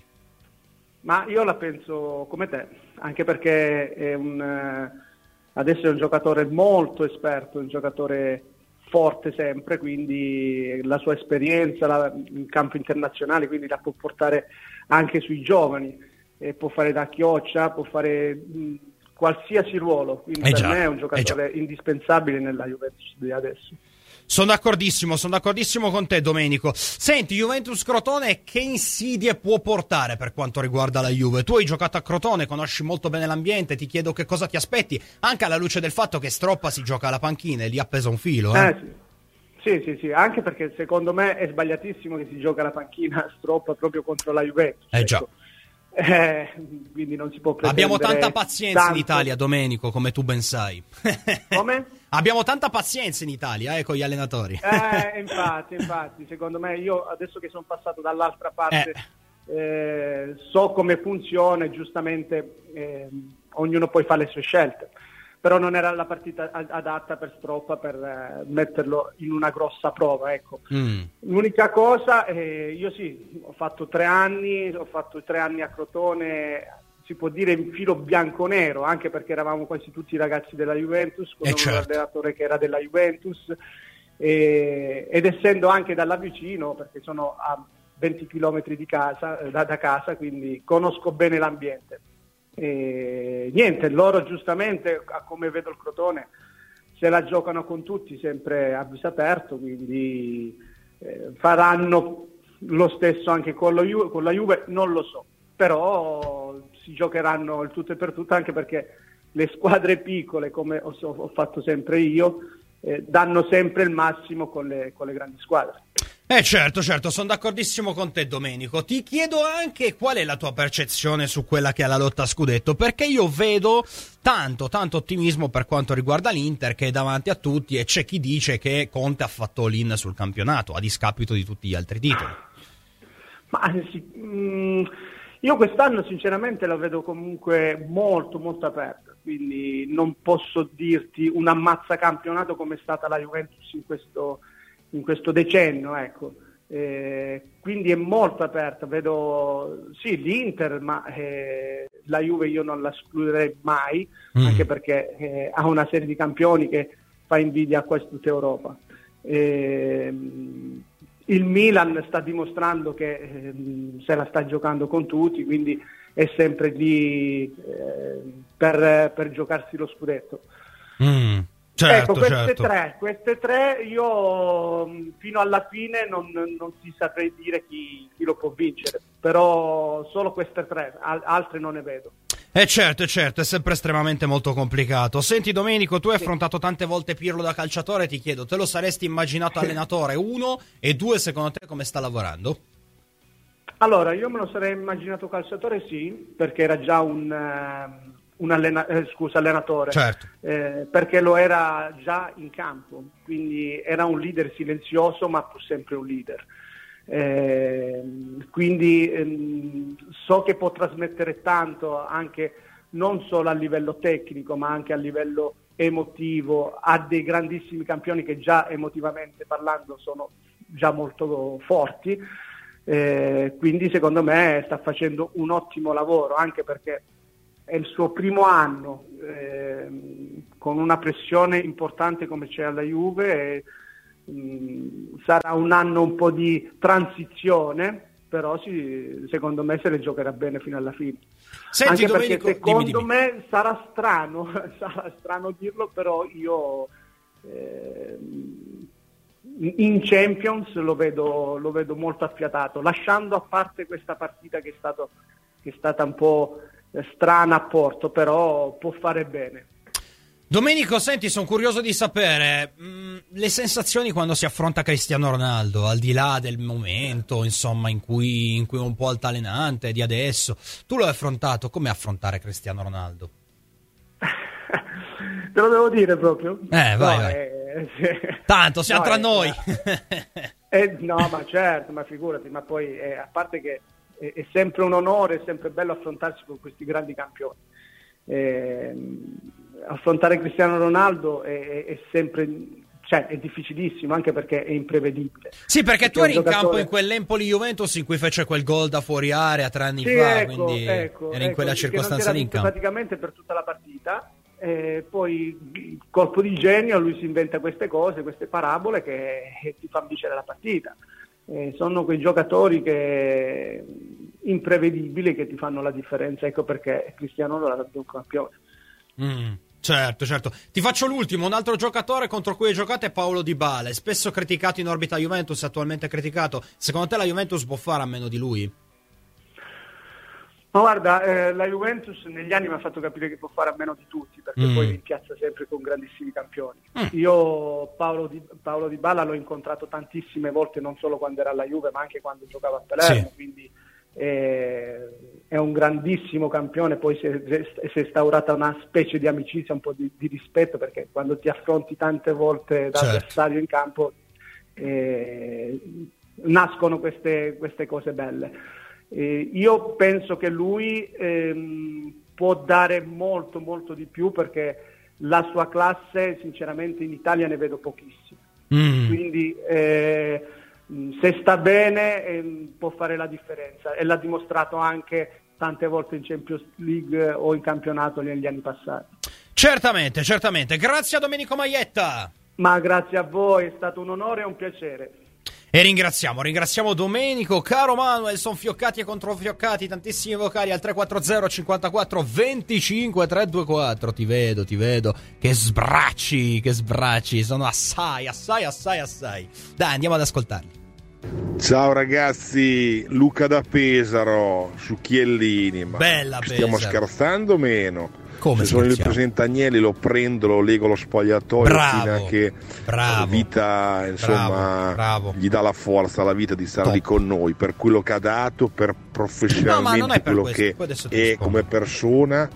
Ma io la penso come te, anche perché è un, adesso è un giocatore molto esperto, un giocatore forte sempre, quindi la sua esperienza la, in campo internazionale, quindi la può portare anche sui giovani. E può fare da chioccia, può fare mh, qualsiasi ruolo, quindi eh per già, me è un giocatore eh indispensabile nella Juventus di adesso. Sono d'accordissimo, sono d'accordissimo con te Domenico. Senti, Juventus Crotone che insidie può portare per quanto riguarda la Juve? Tu hai giocato a Crotone, conosci molto bene l'ambiente, ti chiedo che cosa ti aspetti, anche alla luce del fatto che Stroppa si gioca alla panchina e lì appesa un filo. Eh? Eh sì. Sì, sì, sì, anche perché secondo me è sbagliatissimo che si gioca alla panchina Stroppa proprio contro la Juventus. Eh ecco. già. Eh, quindi non si può pretendere. Abbiamo tanta pazienza tanto. in Italia, Domenico, come tu ben sai. Come? Abbiamo tanta pazienza in Italia, eh, con gli allenatori. Eh, infatti, infatti, secondo me, io adesso che sono passato dall'altra parte, eh. Eh, so come funziona e giustamente eh, ognuno poi fa le sue scelte. Però non era la partita adatta per Stroppa per eh, metterlo in una grossa prova, ecco. Mm. L'unica cosa, eh, io sì, ho fatto tre anni, ho fatto tre anni a Crotone, si può dire in filo bianco-nero, anche perché eravamo quasi tutti ragazzi della Juventus, con eh un certo. allenatore che era della Juventus, e, ed essendo anche dalla vicino, perché sono a venti chilometri di casa, da, da casa, quindi conosco bene l'ambiente. E niente, loro giustamente, a come vedo il Crotone, se la giocano con tutti sempre a viso aperto, quindi eh, faranno lo stesso anche con, lo Ju- con la Juve, non lo so, però si giocheranno il tutto e per tutto, anche perché le squadre piccole, come ho, ho fatto sempre io, eh, danno sempre il massimo con le, con le grandi squadre. Eh certo, certo, sono d'accordissimo con te Domenico. Ti chiedo anche qual è la tua percezione su quella che è la lotta a scudetto, perché io vedo tanto, tanto ottimismo per quanto riguarda l'Inter, che è davanti a tutti, e c'è chi dice che Conte ha fatto l'in sul campionato, a discapito di tutti gli altri titoli. Ma sì, mh, io quest'anno sinceramente la vedo comunque molto, molto aperta, quindi non posso dirti un ammazza campionato come è stata la Juventus in questo in questo decennio, ecco. Eh, quindi è molto aperta, vedo sì l'Inter, ma eh, la Juve io non la escluderei mai, mm. anche perché eh, ha una serie di campioni che fa invidia a quasi tutta Europa. Eh, il Milan sta dimostrando che eh, se la sta giocando con tutti, quindi è sempre lì eh, per, per giocarsi lo scudetto. Mm. Certo, ecco, queste certo. tre, queste tre io fino alla fine non, non ti saprei dire chi, chi lo può vincere, però solo queste tre, al, altre non ne vedo. Eh certo, certo, è sempre estremamente molto complicato. Senti Domenico, tu hai sì. affrontato tante volte Pirlo da calciatore, ti chiedo, te lo saresti immaginato allenatore? Uno, e due, secondo te come sta lavorando? Allora, io me lo sarei immaginato calciatore sì, perché era già un... Uh, un allena- eh, scusa, allenatore, certo. eh, perché lo era già in campo, quindi era un leader silenzioso ma pur sempre un leader, eh, quindi ehm, so che può trasmettere tanto anche non solo a livello tecnico ma anche a livello emotivo, ha dei grandissimi campioni che già emotivamente parlando sono già molto forti, eh, quindi secondo me sta facendo un ottimo lavoro, anche perché è il suo primo anno eh, con una pressione importante come c'è alla Juve, e, mh, sarà un anno un po' di transizione, però si, secondo me se le giocherà bene fino alla fine. Senti, Anche Domenico, perché secondo dimmi, dimmi. me sarà strano, sarà strano dirlo, però io eh, in Champions lo vedo, lo vedo molto affiatato, lasciando a parte questa partita che è, stato, che è stata un po' strana a Porto, però può fare bene. Domenico, senti, sono curioso di sapere mh, le sensazioni quando si affronta Cristiano Ronaldo, al di là del momento, insomma, in cui, in cui è un po' altalenante di adesso. Tu lo hai affrontato, come affrontare Cristiano Ronaldo? Te lo devo dire proprio? Eh, vai, no, vai. Eh, sì. Tanto, siamo no, tra eh, noi. eh, no, ma certo, ma figurati, ma poi, eh, a parte che è, è sempre un onore, è sempre bello affrontarsi con questi grandi campioni. Eh, affrontare Cristiano Ronaldo è, è, è sempre, cioè è difficilissimo, anche perché è imprevedibile. Sì, perché, perché tu eri in giocatore... campo in quell'Empoli Juventus in cui fece quel gol da fuori area tre anni sì, fa, ecco, quindi ecco, era in ecco, quella circostanza lì in campo. Praticamente per tutta la partita, eh, poi colpo di genio, lui si inventa queste cose, queste parabole che, che ti fanno vincere la partita. Eh, sono quei giocatori che imprevedibili che ti fanno la differenza, ecco perché Cristiano Ronaldo è un campione. Mm. Certo, certo. Ti faccio l'ultimo, un altro giocatore contro cui hai giocato è Paulo Dybala, è spesso criticato in orbita Juventus, attualmente criticato. Secondo te la Juventus può fare a meno di lui? Ma guarda, eh, la Juventus negli anni mi ha fatto capire che può fare a meno di tutti, perché mm. poi li piazza sempre con grandissimi campioni. Mm. Io Paolo, Di, Paolo Dybala l'ho incontrato tantissime volte, non solo quando era alla Juve, ma anche quando giocava a Palermo, sì. Quindi eh, è un grandissimo campione, poi si è, si è instaurata una specie di amicizia, un po' di, di rispetto, perché quando ti affronti tante volte d'avversario, certo, in campo eh, nascono queste, queste cose belle. Eh, io penso che lui ehm, può dare molto molto di più, perché la sua classe sinceramente in Italia ne vedo pochissime, mm. quindi eh, se sta bene eh, può fare la differenza, e l'ha dimostrato anche tante volte in Champions League o in campionato negli anni passati. Certamente, certamente. Grazie a Domenico Maietta. Ma grazie a voi, è stato un onore e un piacere. E ringraziamo, ringraziamo Domenico. Caro Manuel, sono fioccati e controfioccati tantissimi vocali al tre quattro zero cinquantaquattro venticinque trecentoventiquattro. Ti vedo, ti vedo, che sbracci, che sbracci, sono assai, assai, assai, assai. Dai, andiamo ad ascoltarli. Ciao ragazzi, Luca da Pesaro su Chiellini. Ma bella stiamo Pesaro. scherzando o meno? Come se sono il presidente Agnelli lo prendo, lo lego lo spogliatoio bravo, fino a che bravo, vita insomma bravo, bravo. gli dà la forza alla vita di stare lì con noi, per quello che ha dato, per professionalmente no, quello che è come persona.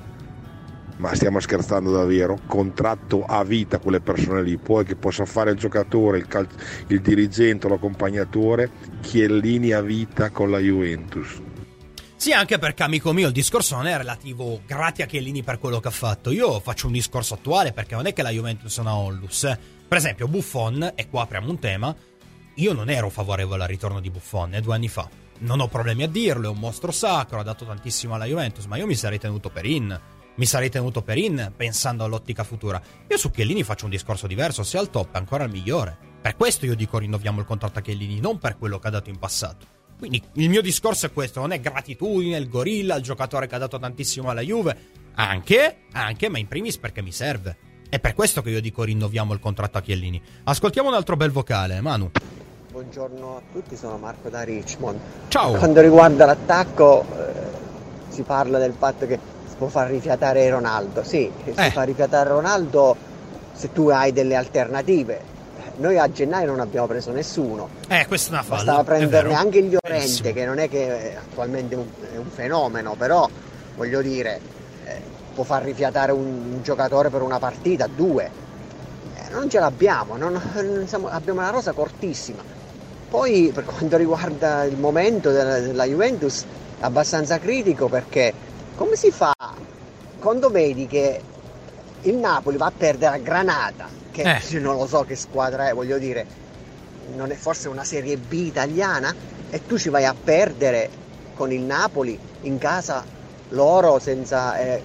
Ma stiamo scherzando davvero? Contratto a vita quelle persone lì, poi che possa fare il giocatore, il, cal- il dirigente, l'accompagnatore. Chiellini a vita con la Juventus. Sì, anche perché, amico mio, il discorso non è relativo grati a Chiellini per quello che ha fatto. Io faccio un discorso attuale, perché non è che la Juventus è una onlus. Eh. Per esempio Buffon, e qua apriamo un tema, io non ero favorevole al ritorno di Buffon eh, due anni fa. Non ho problemi a dirlo, è un mostro sacro, ha dato tantissimo alla Juventus, ma io mi sarei tenuto Perin. Mi sarei tenuto Perin pensando all'ottica futura. Io su Chiellini faccio un discorso diverso, se è al top è ancora il migliore. Per questo io dico rinnoviamo il contratto a Chiellini, non per quello che ha dato in passato. Quindi il mio discorso è questo, non è gratitudine, il gorilla, il giocatore che ha dato tantissimo alla Juve, anche, anche, ma in primis perché mi serve. È per questo che io dico rinnoviamo il contratto a Chiellini. Ascoltiamo un altro bel vocale, Manu. Buongiorno a tutti, sono Marco da Richmond. Ciao. Quando riguarda l'attacco eh, si parla del fatto che si può far rifiatare Ronaldo. Sì, si eh. fa rifiatare Ronaldo se tu hai delle alternative. Noi a gennaio non abbiamo preso nessuno. Eh, questa è una falla. Bastava prenderne anche il Llorente, Benissimo. che non è che attualmente è un, è un fenomeno, però voglio dire, eh, può far rifiatare un, un giocatore per una partita, due. Eh, non ce l'abbiamo, non, non siamo, abbiamo una rosa cortissima. Poi per quanto riguarda il momento della, della Juventus è abbastanza critico, perché come si fa quando vedi che il Napoli va a perdere a Granada, che eh. non lo so che squadra è, voglio dire, non è forse una Serie B italiana, e tu ci vai a perdere con il Napoli in casa loro senza eh,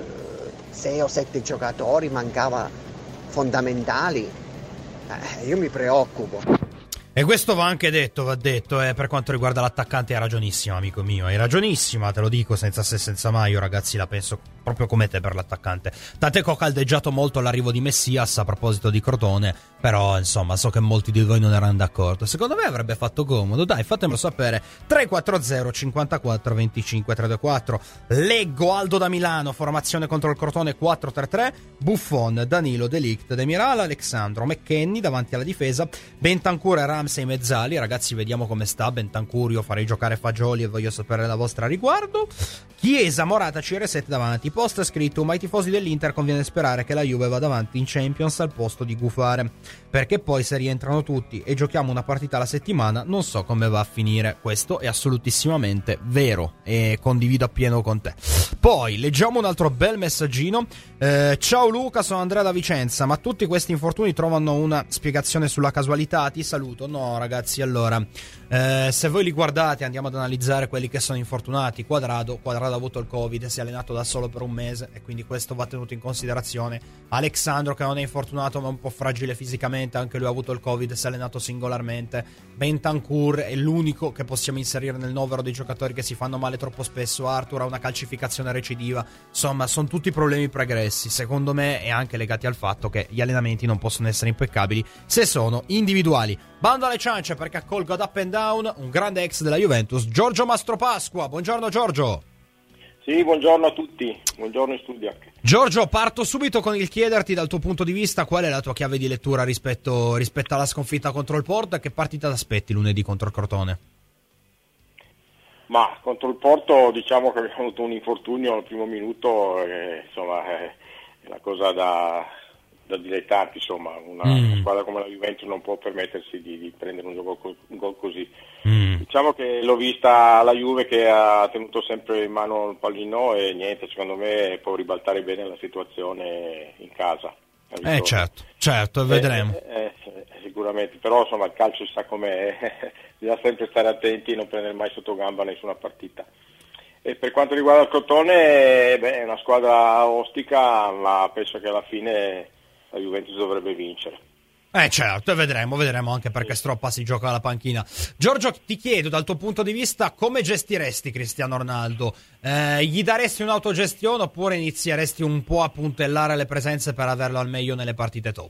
sei o sette giocatori, mancava fondamentali. Eh, io mi preoccupo. E questo va anche detto, va detto, eh, per quanto riguarda l'attaccante hai ragionissima, amico mio, hai ragionissima, te lo dico senza se senza mai, io ragazzi la penso proprio come te per l'attaccante. Tant'è che ho caldeggiato molto l'arrivo di Messias a proposito di Crotone, però insomma so che molti di voi non erano d'accordo. Secondo me avrebbe fatto comodo, dai, fatemelo sapere. Tre quattro zero cinquantaquattro venticinque trentaquattro. Leggo Aldo da Milano, formazione contro il Crotone quattro tre tre, Buffon, Danilo, De Ligt, Demiral, Alexandro, McKennie davanti alla difesa, Bentancur e Ramsey mezzali. Ragazzi, vediamo come sta Bentancur, io farei giocare Fagioli e voglio sapere la vostra a riguardo. Chiesa, Morata, C R sette davanti. Post scritto: ma ai tifosi dell'Inter conviene sperare che la Juve va davanti in Champions al posto di gufare, perché poi se rientrano tutti e giochiamo una partita alla settimana non so come va a finire. Questo è assolutissimamente vero e condivido appieno con te. Poi leggiamo un altro bel messaggino. eh, ciao Luca, sono Andrea da Vicenza, ma tutti questi infortuni trovano una spiegazione sulla casualità? Ti saluto. No ragazzi, allora eh, se voi li guardate, andiamo ad analizzare quelli che sono infortunati. Quadrado Quadrado ha avuto il Covid, si è allenato da solo per un mese e quindi questo va tenuto in considerazione. Alexandro, che non è infortunato ma un po' fragile fisicamente, anche lui ha avuto il Covid, si è allenato singolarmente. Bentancur è l'unico che possiamo inserire nel novero dei giocatori che si fanno male troppo spesso. Arthur ha una calcificazione recidiva. Insomma, sono tutti problemi pregressi, secondo me, e anche legati al fatto che gli allenamenti non possono essere impeccabili se sono individuali. Bando alle ciance, perché accolgo ad Up and Down un grande ex della Juventus, Giorgio Mastropasqua. Buongiorno Giorgio. Sì, buongiorno a tutti, buongiorno in studio anche. Giorgio, parto subito con il chiederti dal tuo punto di vista qual è la tua chiave di lettura rispetto, rispetto alla sconfitta contro il Porto e che partita aspetti lunedì contro il Crotone? Ma contro il Porto diciamo che abbiamo avuto un infortunio al primo minuto, e, insomma è una cosa da, da dilettanti, insomma una, mm. una squadra come la Juventus non può permettersi di, di prendere un, gioco, un gol così. Mm. Diciamo che l'ho vista la Juve che ha tenuto sempre in mano il pallino e niente, secondo me può ribaltare bene la situazione in casa. Eh certo, certo, vedremo. Eh, eh, sicuramente, però insomma il calcio si sa com'è, bisogna sempre stare attenti e non prendere mai sotto gamba nessuna partita. E per quanto riguarda il Crotone, beh, è una squadra ostica, ma penso che alla fine la Juventus dovrebbe vincere. Eh certo, vedremo, vedremo anche perché Stroppa si gioca alla panchina. Giorgio, ti chiedo dal tuo punto di vista come gestiresti Cristiano Ronaldo? Eh, gli daresti un'autogestione oppure inizieresti un po' a puntellare le presenze per averlo al meglio nelle partite top?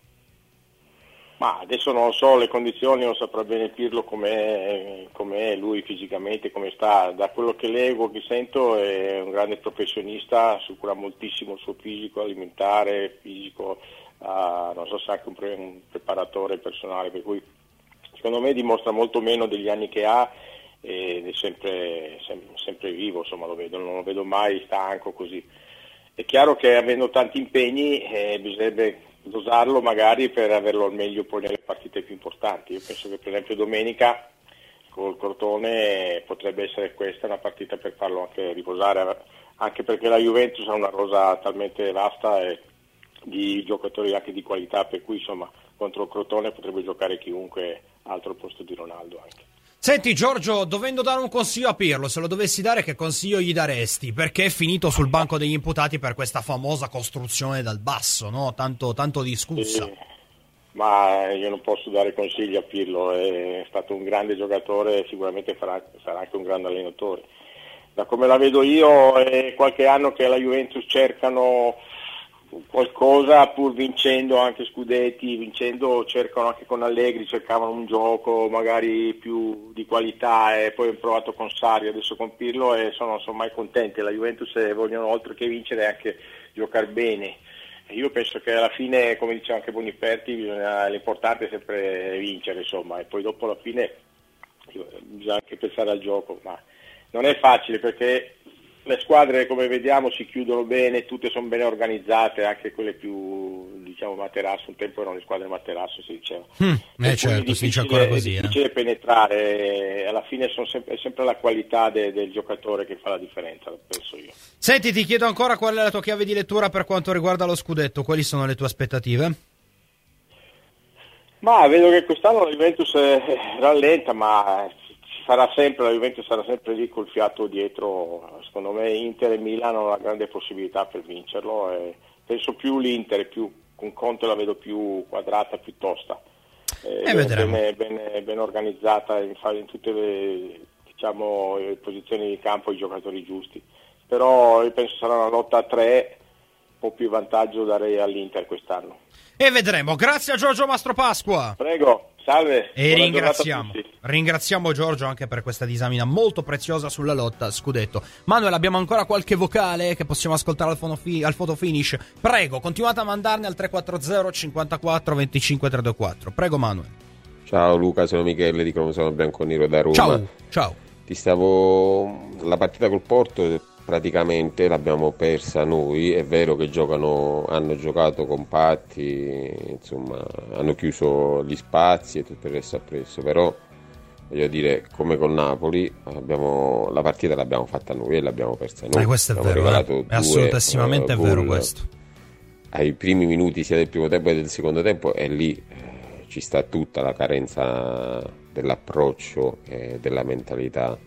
Ma adesso non so le condizioni, non saprà bene Pirlo com'è, com'è lui fisicamente, come sta. Da quello che leggo, che sento, è un grande professionista, si cura moltissimo il suo fisico, alimentare, fisico. Uh, non so se anche un, pre- un preparatore personale, per cui secondo me dimostra molto meno degli anni che ha ed è sempre, sem- sempre vivo, insomma lo vedo, non lo vedo mai stanco così. È chiaro che avendo tanti impegni eh, bisognerebbe dosarlo magari per averlo al meglio poi nelle partite più importanti. Io penso che per esempio domenica col Crotone potrebbe essere questa una partita per farlo anche riposare, anche perché la Juventus ha una rosa talmente vasta e di giocatori anche di qualità, per cui insomma contro il Crotone potrebbe giocare chiunque altro al posto di Ronaldo anche. Senti Giorgio, dovendo dare un consiglio a Pirlo, se lo dovessi dare che consiglio gli daresti? Perché è finito sul banco degli imputati per questa famosa costruzione dal basso, no? Tanto, tanto discussa. Sì, ma io non posso dare consigli a Pirlo, è stato un grande giocatore e sicuramente farà, sarà anche un grande allenatore. Da come la vedo io è qualche anno che la Juventus cercano qualcosa pur vincendo anche scudetti, vincendo cercano anche con Allegri, cercavano un gioco magari più di qualità e poi hanno provato con Sarri, adesso con Pirlo e sono, sono mai contenti. La Juventus eh, vogliono oltre che vincere anche giocare bene. Io penso che alla fine, come diceva anche Boniperti, bisogna, l'importante è sempre vincere, insomma, e poi dopo alla fine bisogna anche pensare al gioco, ma non è facile perché le squadre, come vediamo, si chiudono bene, tutte sono bene organizzate, anche quelle più, diciamo, materasso, un tempo erano le squadre materasso, si diceva. Mm, eh certo, si dice ancora così. È difficile eh. penetrare, alla fine sono sempre, è sempre la qualità de, del giocatore che fa la differenza, penso io. Senti, ti chiedo ancora qual è la tua chiave di lettura per quanto riguarda lo scudetto, quali sono le tue aspettative? Ma vedo che quest'anno la Juventus rallenta, ma sarà sempre, la Juventus sarà sempre lì col fiato dietro. Secondo me Inter e Milan hanno una grande possibilità per vincerlo e penso più l'Inter, più con Conte la vedo più quadrata, più tosta. eh, bene, bene, ben organizzata in, in tutte le, diciamo, le posizioni di campo, i giocatori giusti. Però io penso sarà una lotta a tre, un po' più vantaggio darei all'Inter quest'anno. E vedremo. Grazie a Giorgio Mastropasqua. Prego, salve. E ringraziamo, ringraziamo Giorgio anche per questa disamina molto preziosa sulla lotta scudetto. Manuel, abbiamo ancora qualche vocale che possiamo ascoltare al, fi- al photo finish? Prego, continuate a mandarne al tre quattro zero cinquantaquattro venticinque trecentoventuquattro. Prego Manuel. Ciao Luca, sono Michele di Cromosono Bianconero da Roma. Ciao, ciao. Ti stavo... La partita col Porto praticamente l'abbiamo persa noi. È vero che giocano, hanno giocato compatti, insomma, hanno chiuso gli spazi e tutto il resto appresso, però voglio dire, come con Napoli, abbiamo, la partita l'abbiamo fatta noi e l'abbiamo persa noi. Eh, questo è vero, eh? È assolutissimamente uh, vero questo. Ai primi minuti sia del primo tempo che del secondo tempo, e lì eh, ci sta tutta la carenza dell'approccio e della mentalità.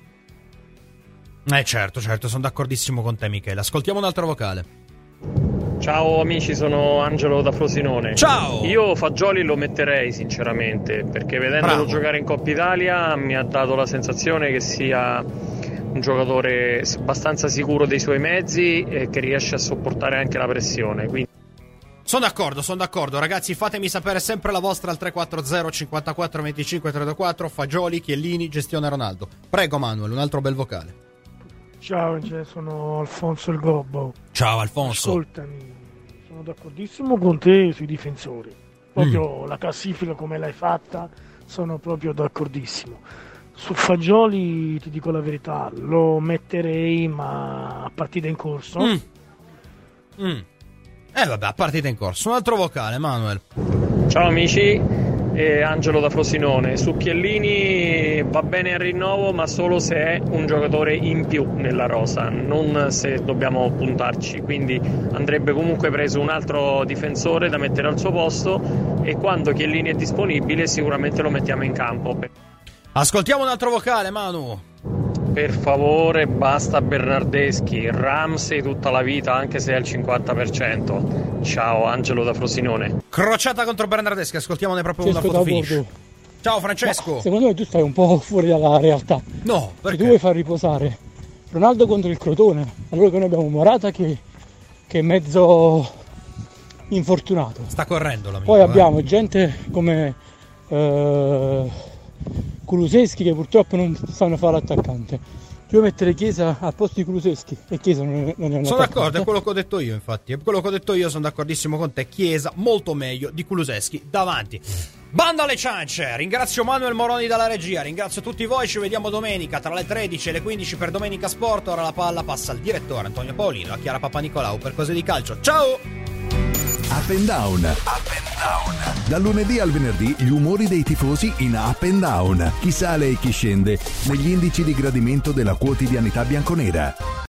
Eh certo, certo, sono d'accordissimo con te Michele. Ascoltiamo un altro vocale. Ciao amici, sono Angelo da Frosinone. Ciao! Io Fagioli lo metterei sinceramente, perché vedendolo Bravo. giocare in Coppa Italia mi ha dato la sensazione che sia un giocatore abbastanza sicuro dei suoi mezzi e che riesce a sopportare anche la pressione. Quindi... Sono d'accordo, sono d'accordo. Ragazzi, fatemi sapere sempre la vostra al tre quattro zero cinquantaquattro venticinque trentaquattro. Fagioli, Chiellini, gestione Ronaldo. Prego Manuel, un altro bel vocale. Ciao, sono Alfonso il Gobbo. Ciao Alfonso. Ascoltami, sono d'accordissimo con te sui difensori. Proprio mm. la classifica come l'hai fatta, sono proprio d'accordissimo. Su Fagioli ti dico la verità, lo metterei ma a partita in corso. Mm. Mm. Eh vabbè, a partita in corso. Un altro vocale, Manuel. Ciao amici. E Angelo da Frosinone. Su Chiellini va bene il rinnovo, ma solo se è un giocatore in più nella rosa, non se dobbiamo puntarci, quindi andrebbe comunque preso un altro difensore da mettere al suo posto, e quando Chiellini è disponibile sicuramente lo mettiamo in campo. Ascoltiamo un altro vocale, Manu. Per favore, basta Bernardeschi, Ramsey tutta la vita, anche se è al cinquanta per cento. Ciao, Angelo da Frosinone. Crociata contro Bernardeschi, ascoltiamone proprio una foto finish. Ciao Francesco. Ma secondo me tu stai un po' fuori dalla realtà. No, perché? Tu vuoi far riposare Ronaldo contro il Crotone, allora che noi abbiamo Morata che, che è mezzo infortunato. Sta correndo l'amico. Poi abbiamo eh. gente come eh, Kulusevski che purtroppo non sanno fare l'attaccante. Io mettere Chiesa al posto di Kulusevski, e Chiesa non è, non è un sono attaccante. d'accordo, è quello che ho detto io, infatti. È quello che ho detto io, sono d'accordissimo con te. Chiesa molto meglio di Kulusevski davanti. Banda alle ciance, ringrazio Manuel Moroni dalla regia, ringrazio tutti voi, ci vediamo domenica tra le tredici e le quindici per Domenica Sport. Ora la palla passa al direttore Antonio Paolino, a Chiara Papanicolau per Cose di Calcio. Ciao! Up and Down. Up and Down. Dal lunedì al venerdì gli umori dei tifosi in Up and Down. Chi sale e chi scende negli indici di gradimento della quotidianità bianconera.